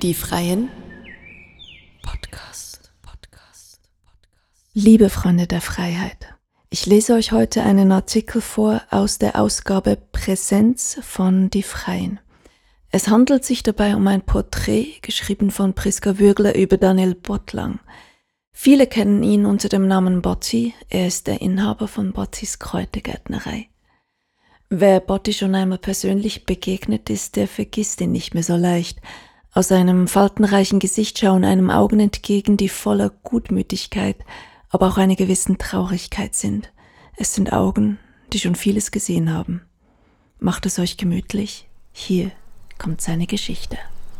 Die Freien Podcast. Liebe Freunde der Freiheit, ich lese euch heute einen Artikel vor aus der Ausgabe Präsenz von Die Freien. Es handelt sich dabei um ein Porträt, geschrieben von Priska Würgler über Daniel Bottlang. Viele kennen ihn unter dem Namen Botti, er ist der Inhaber von Bottis Kräutergärtnerei. Wer Botti schon einmal persönlich begegnet ist, der vergisst ihn nicht mehr so leicht. Aus seinem faltenreichen Gesicht schauen einem Augen entgegen, die voller Gutmütigkeit, aber auch einer gewissen Traurigkeit sind. Es sind Augen, die schon vieles gesehen haben. Macht es euch gemütlich, hier kommt seine Geschichte.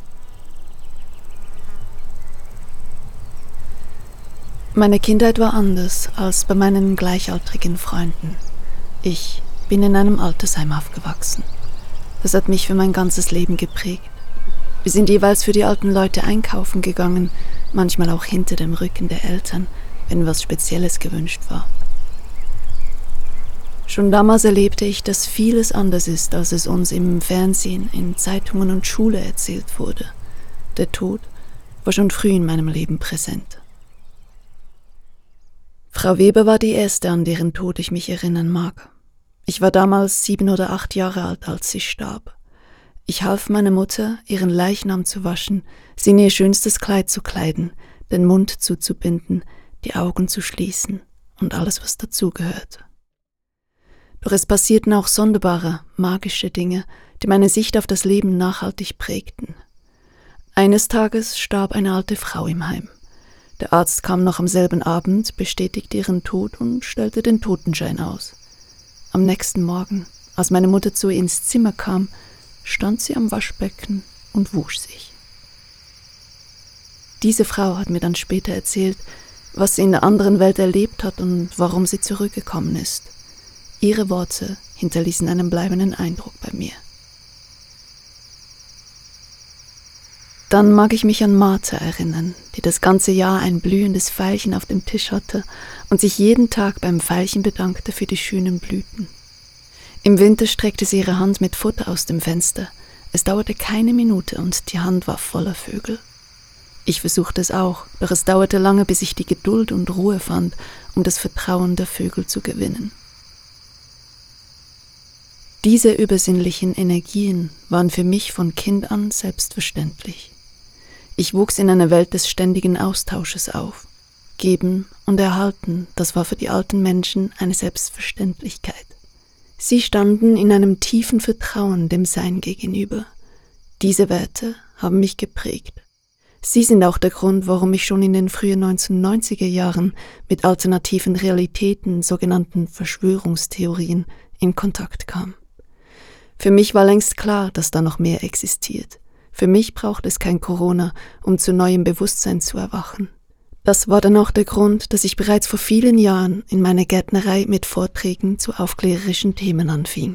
Meine Kindheit war anders als bei meinen gleichaltrigen Freunden. Ich bin in einem Altersheim aufgewachsen. Das hat mich für mein ganzes Leben geprägt. Wir sind jeweils für die alten Leute einkaufen gegangen, manchmal auch hinter dem Rücken der Eltern, wenn was Spezielles gewünscht war. Schon damals erlebte ich, dass vieles anders ist, als es uns im Fernsehen, in Zeitungen und Schule erzählt wurde. Der Tod war schon früh in meinem Leben präsent. Frau Weber war die erste, an deren Tod ich mich erinnern mag. Ich war damals 7 oder 8 Jahre alt, als sie starb. Ich half meiner Mutter, ihren Leichnam zu waschen, sie in ihr schönstes Kleid zu kleiden, den Mund zuzubinden, die Augen zu schließen und alles, was dazugehört. Doch es passierten auch sonderbare, magische Dinge, die meine Sicht auf das Leben nachhaltig prägten. Eines Tages starb eine alte Frau im Heim. Der Arzt kam noch am selben Abend, bestätigte ihren Tod und stellte den Totenschein aus. Am nächsten Morgen, als meine Mutter zu ihr ins Zimmer kam, stand sie am Waschbecken und wusch sich. Diese Frau hat mir dann später erzählt, was sie in der anderen Welt erlebt hat und warum sie zurückgekommen ist. Ihre Worte hinterließen einen bleibenden Eindruck bei mir. Dann mag ich mich an Martha erinnern, die das ganze Jahr ein blühendes Veilchen auf dem Tisch hatte und sich jeden Tag beim Veilchen bedankte für die schönen Blüten. Im Winter streckte sie ihre Hand mit Futter aus dem Fenster. Es dauerte keine Minute und die Hand war voller Vögel. Ich versuchte es auch, doch es dauerte lange, bis ich die Geduld und Ruhe fand, um das Vertrauen der Vögel zu gewinnen. Diese übersinnlichen Energien waren für mich von Kind an selbstverständlich. Ich wuchs in einer Welt des ständigen Austausches auf. Geben und erhalten, das war für die alten Menschen eine Selbstverständlichkeit. Sie standen in einem tiefen Vertrauen dem Sein gegenüber. Diese Werte haben mich geprägt. Sie sind auch der Grund, warum ich schon in den frühen 1990er Jahren mit alternativen Realitäten, sogenannten Verschwörungstheorien, in Kontakt kam. Für mich war längst klar, dass da noch mehr existiert. Für mich braucht es kein Corona, um zu neuem Bewusstsein zu erwachen. Das war dann auch der Grund, dass ich bereits vor vielen Jahren in meiner Gärtnerei mit Vorträgen zu aufklärerischen Themen anfing.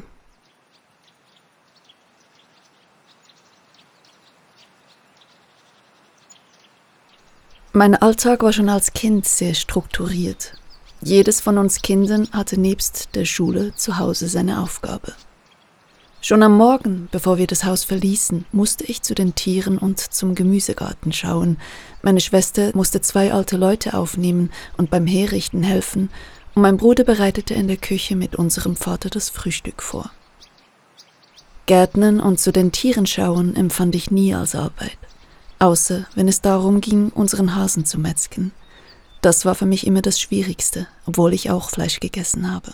Mein Alltag war schon als Kind sehr strukturiert. Jedes von uns Kindern hatte nebst der Schule zu Hause seine Aufgabe. Schon am Morgen, bevor wir das Haus verließen, musste ich zu den Tieren und zum Gemüsegarten schauen. Meine Schwester musste 2 alte Leute aufnehmen und beim Herrichten helfen, und mein Bruder bereitete in der Küche mit unserem Vater das Frühstück vor. Gärtnern und zu den Tieren schauen empfand ich nie als Arbeit, außer wenn es darum ging, unseren Hasen zu metzgen. Das war für mich immer das Schwierigste, obwohl ich auch Fleisch gegessen habe.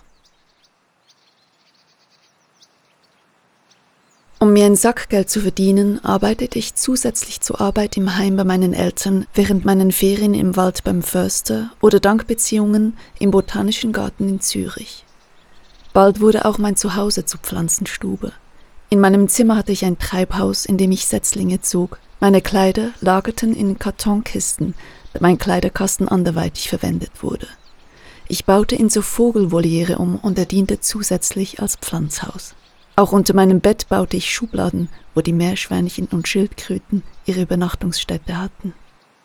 Um mir ein Sackgeld zu verdienen, arbeitete ich zusätzlich zur Arbeit im Heim bei meinen Eltern, während meinen Ferien im Wald beim Förster oder dank Beziehungen im Botanischen Garten in Zürich. Bald wurde auch mein Zuhause zur Pflanzenstube. In meinem Zimmer hatte ich ein Treibhaus, in dem ich Setzlinge zog. Meine Kleider lagerten in Kartonkisten, da mein Kleiderkasten anderweitig verwendet wurde. Ich baute in so Vogelvoliere um und er diente zusätzlich als Pflanzhaus. Auch unter meinem Bett baute ich Schubladen, wo die Meerschweinchen und Schildkröten ihre Übernachtungsstätte hatten.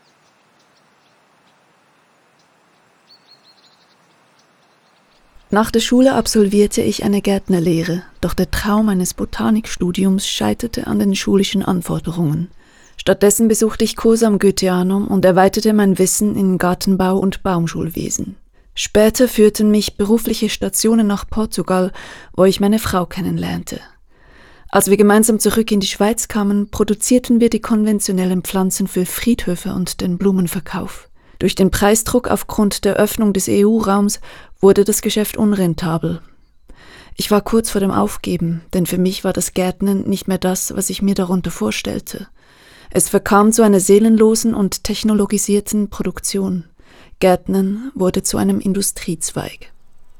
Nach der Schule absolvierte ich eine Gärtnerlehre, doch der Traum eines Botanikstudiums scheiterte an den schulischen Anforderungen. Stattdessen besuchte ich Kurse am Goetheanum und erweiterte mein Wissen in Gartenbau und Baumschulwesen. Später führten mich berufliche Stationen nach Portugal, wo ich meine Frau kennenlernte. Als wir gemeinsam zurück in die Schweiz kamen, produzierten wir die konventionellen Pflanzen für Friedhöfe und den Blumenverkauf. Durch den Preisdruck aufgrund der Öffnung des EU-Raums wurde das Geschäft unrentabel. Ich war kurz vor dem Aufgeben, denn für mich war das Gärtnern nicht mehr das, was ich mir darunter vorstellte. Es verkam zu einer seelenlosen und technologisierten Produktion. Gärtnern wurde zu einem Industriezweig.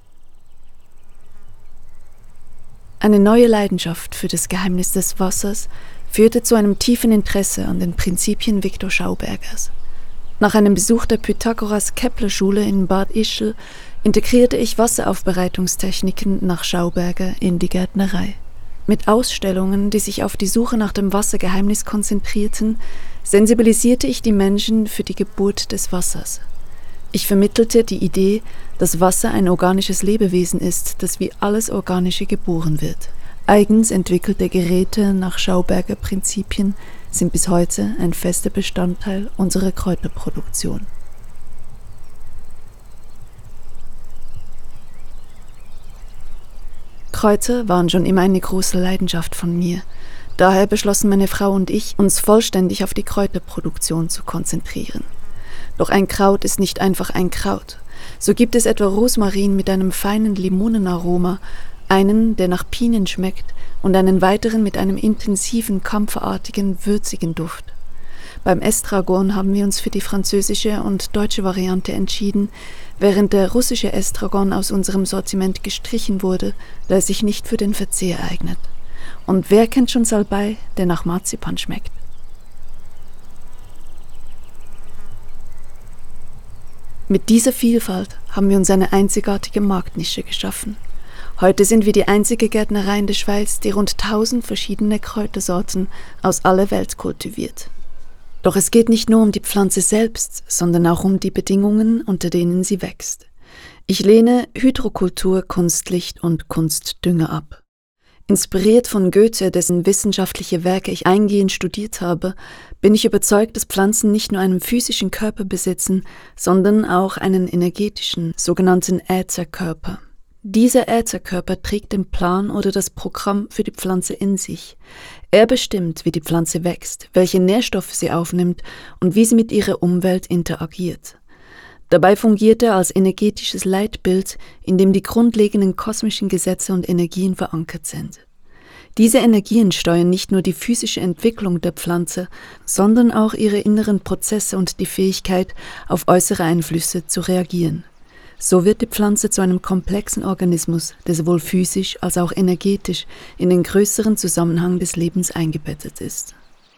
Eine neue Leidenschaft für das Geheimnis des Wassers führte zu einem tiefen Interesse an den Prinzipien Viktor Schaubergers. Nach einem Besuch der Pythagoras-Kepler-Schule in Bad Ischl integrierte ich Wasseraufbereitungstechniken nach Schauberger in die Gärtnerei. Mit Ausstellungen, die sich auf die Suche nach dem Wassergeheimnis konzentrierten, sensibilisierte ich die Menschen für die Geburt des Wassers. Ich vermittelte die Idee, dass Wasser ein organisches Lebewesen ist, das wie alles Organische geboren wird. Eigens entwickelte Geräte nach Schauberger Prinzipien sind bis heute ein fester Bestandteil unserer Kräuterproduktion. Kräuter waren schon immer eine große Leidenschaft von mir. Daher beschlossen meine Frau und ich, uns vollständig auf die Kräuterproduktion zu konzentrieren. Doch ein Kraut ist nicht einfach ein Kraut. So gibt es etwa Rosmarin mit einem feinen Limonenaroma, einen, der nach Pinien schmeckt, und einen weiteren mit einem intensiven, kampferartigen, würzigen Duft. Beim Estragon haben wir uns für die französische und deutsche Variante entschieden, während der russische Estragon aus unserem Sortiment gestrichen wurde, da er sich nicht für den Verzehr eignet. Und wer kennt schon Salbei, der nach Marzipan schmeckt? Mit dieser Vielfalt haben wir uns eine einzigartige Marktnische geschaffen. Heute sind wir die einzige Gärtnerei in der Schweiz, die rund 1000 verschiedene Kräutersorten aus aller Welt kultiviert. Doch es geht nicht nur um die Pflanze selbst, sondern auch um die Bedingungen, unter denen sie wächst. Ich lehne Hydrokultur, Kunstlicht und Kunstdünger ab. Inspiriert von Goethe, dessen wissenschaftliche Werke ich eingehend studiert habe, bin ich überzeugt, dass Pflanzen nicht nur einen physischen Körper besitzen, sondern auch einen energetischen, sogenannten Ätherkörper. Dieser Ätherkörper trägt den Plan oder das Programm für die Pflanze in sich. Er bestimmt, wie die Pflanze wächst, welche Nährstoffe sie aufnimmt und wie sie mit ihrer Umwelt interagiert. Dabei fungiert er als energetisches Leitbild, in dem die grundlegenden kosmischen Gesetze und Energien verankert sind. Diese Energien steuern nicht nur die physische Entwicklung der Pflanze, sondern auch ihre inneren Prozesse und die Fähigkeit, auf äußere Einflüsse zu reagieren. So wird die Pflanze zu einem komplexen Organismus, der sowohl physisch als auch energetisch in den größeren Zusammenhang des Lebens eingebettet ist.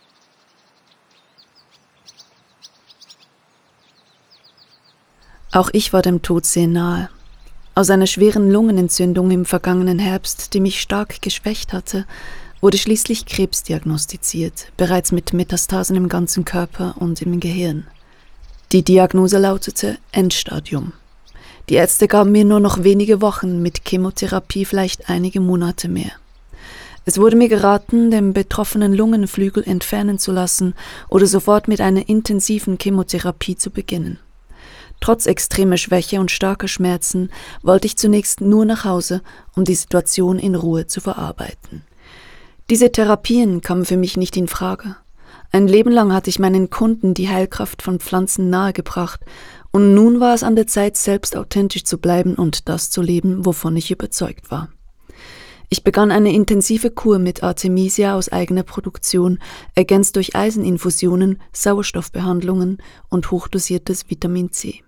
Auch ich war dem Tod sehr nahe. Aus einer schweren Lungenentzündung im vergangenen Herbst, die mich stark geschwächt hatte, wurde schließlich Krebs diagnostiziert, bereits mit Metastasen im ganzen Körper und im Gehirn. Die Diagnose lautete Endstadium. Die Ärzte gaben mir nur noch wenige Wochen, mit Chemotherapie vielleicht einige Monate mehr. Es wurde mir geraten, den betroffenen Lungenflügel entfernen zu lassen oder sofort mit einer intensiven Chemotherapie zu beginnen. Trotz extremer Schwäche und starker Schmerzen wollte ich zunächst nur nach Hause, um die Situation in Ruhe zu verarbeiten. Diese Therapien kamen für mich nicht in Frage. Ein Leben lang hatte ich meinen Kunden die Heilkraft von Pflanzen nahegebracht und nun war es an der Zeit, selbst authentisch zu bleiben und das zu leben, wovon ich überzeugt war. Ich begann eine intensive Kur mit Artemisia aus eigener Produktion, ergänzt durch Eiseninfusionen, Sauerstoffbehandlungen und hochdosiertes Vitamin C.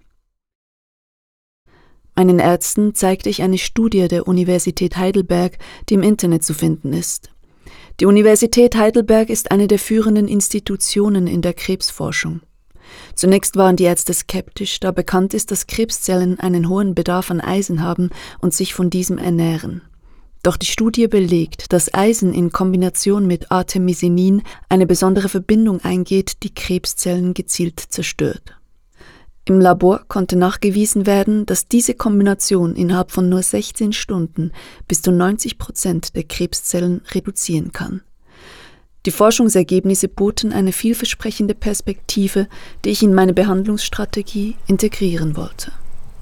Meinen Ärzten zeigte ich eine Studie der Universität Heidelberg, die im Internet zu finden ist. Die Universität Heidelberg ist eine der führenden Institutionen in der Krebsforschung. Zunächst waren die Ärzte skeptisch, da bekannt ist, dass Krebszellen einen hohen Bedarf an Eisen haben und sich von diesem ernähren. Doch die Studie belegt, dass Eisen in Kombination mit Artemisinin eine besondere Verbindung eingeht, die Krebszellen gezielt zerstört. Im Labor konnte nachgewiesen werden, dass diese Kombination innerhalb von nur 16 Stunden bis zu 90% der Krebszellen reduzieren kann. Die Forschungsergebnisse boten eine vielversprechende Perspektive, die ich in meine Behandlungsstrategie integrieren wollte.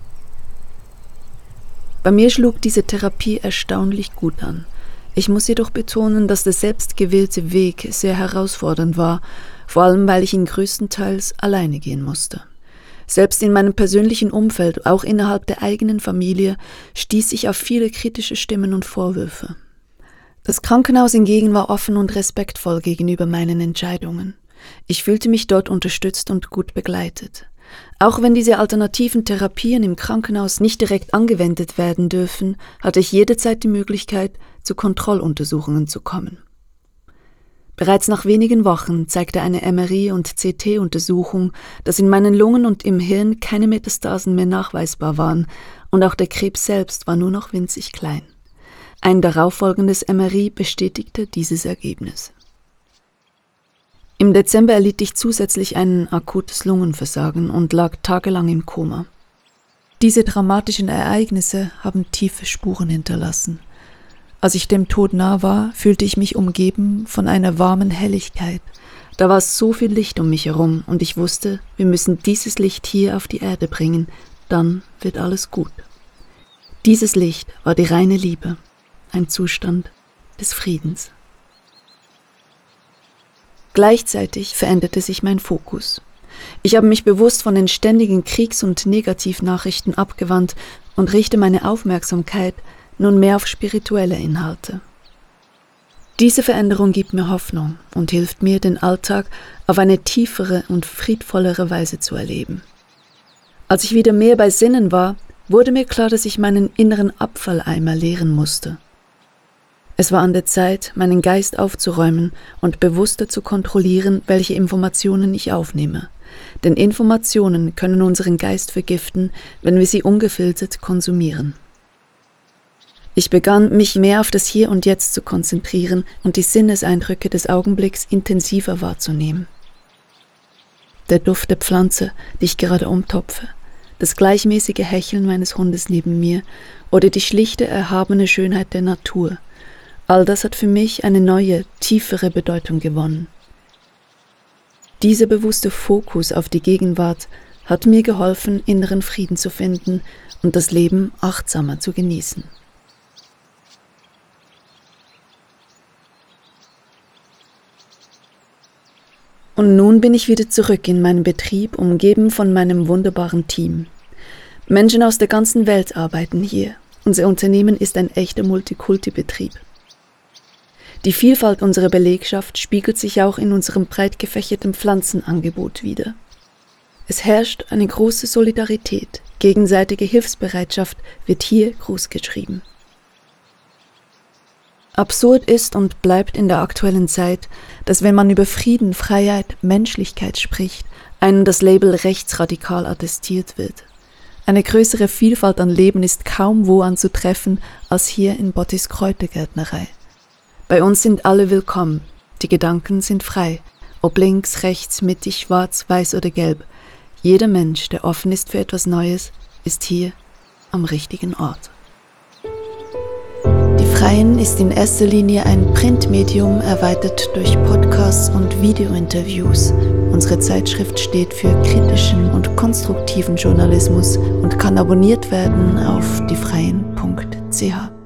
Bei mir schlug diese Therapie erstaunlich gut an. Ich muss jedoch betonen, dass der selbstgewählte Weg sehr herausfordernd war, vor allem weil ich ihn größtenteils alleine gehen musste. Selbst in meinem persönlichen Umfeld, auch innerhalb der eigenen Familie, stieß ich auf viele kritische Stimmen und Vorwürfe. Das Krankenhaus hingegen war offen und respektvoll gegenüber meinen Entscheidungen. Ich fühlte mich dort unterstützt und gut begleitet. Auch wenn diese alternativen Therapien im Krankenhaus nicht direkt angewendet werden dürfen, hatte ich jederzeit die Möglichkeit, zu Kontrolluntersuchungen zu kommen. Bereits nach wenigen Wochen zeigte eine MRI- und CT-Untersuchung, dass in meinen Lungen und im Hirn keine Metastasen mehr nachweisbar waren und auch der Krebs selbst war nur noch winzig klein. Ein darauffolgendes MRI bestätigte dieses Ergebnis. Im Dezember erlitt ich zusätzlich ein akutes Lungenversagen und lag tagelang im Koma. Diese dramatischen Ereignisse haben tiefe Spuren hinterlassen. Als ich dem Tod nah war, fühlte ich mich umgeben von einer warmen Helligkeit. Da war so viel Licht um mich herum und ich wusste, wir müssen dieses Licht hier auf die Erde bringen, dann wird alles gut. Dieses Licht war die reine Liebe, ein Zustand des Friedens. Gleichzeitig veränderte sich mein Fokus. Ich habe mich bewusst von den ständigen Kriegs- und Negativnachrichten abgewandt und richte meine Aufmerksamkeit nun mehr auf spirituelle Inhalte. Diese Veränderung gibt mir Hoffnung und hilft mir, den Alltag auf eine tiefere und friedvollere Weise zu erleben. Als ich wieder mehr bei Sinnen war, wurde mir klar, dass ich meinen inneren Abfalleimer leeren musste. Es war an der Zeit, meinen Geist aufzuräumen und bewusster zu kontrollieren, welche Informationen ich aufnehme. Denn Informationen können unseren Geist vergiften, wenn wir sie ungefiltert konsumieren. Ich begann, mich mehr auf das Hier und Jetzt zu konzentrieren und die Sinneseindrücke des Augenblicks intensiver wahrzunehmen. Der Duft der Pflanze, die ich gerade umtopfe, das gleichmäßige Hecheln meines Hundes neben mir oder die schlichte, erhabene Schönheit der Natur. All das hat für mich eine neue, tiefere Bedeutung gewonnen. Dieser bewusste Fokus auf die Gegenwart hat mir geholfen, inneren Frieden zu finden und das Leben achtsamer zu genießen. Und nun bin ich wieder zurück in meinem Betrieb, umgeben von meinem wunderbaren Team. Menschen aus der ganzen Welt arbeiten hier. Unser Unternehmen ist ein echter Multikulti-Betrieb. Die Vielfalt unserer Belegschaft spiegelt sich auch in unserem breit gefächerten Pflanzenangebot wider. Es herrscht eine große Solidarität, gegenseitige Hilfsbereitschaft wird hier großgeschrieben. Absurd ist und bleibt in der aktuellen Zeit, dass wenn man über Frieden, Freiheit, Menschlichkeit spricht, einem das Label rechtsradikal attestiert wird. Eine größere Vielfalt an Leben ist kaum wo anzutreffen als hier in Bottis Kräutergärtnerei. Bei uns sind alle willkommen, die Gedanken sind frei, ob links, rechts, mittig, schwarz, weiß oder gelb. Jeder Mensch, der offen ist für etwas Neues, ist hier am richtigen Ort. Die Freien ist in erster Linie ein Printmedium, erweitert durch Podcasts und Videointerviews. Unsere Zeitschrift steht für kritischen und konstruktiven Journalismus und kann abonniert werden auf diefreien.ch.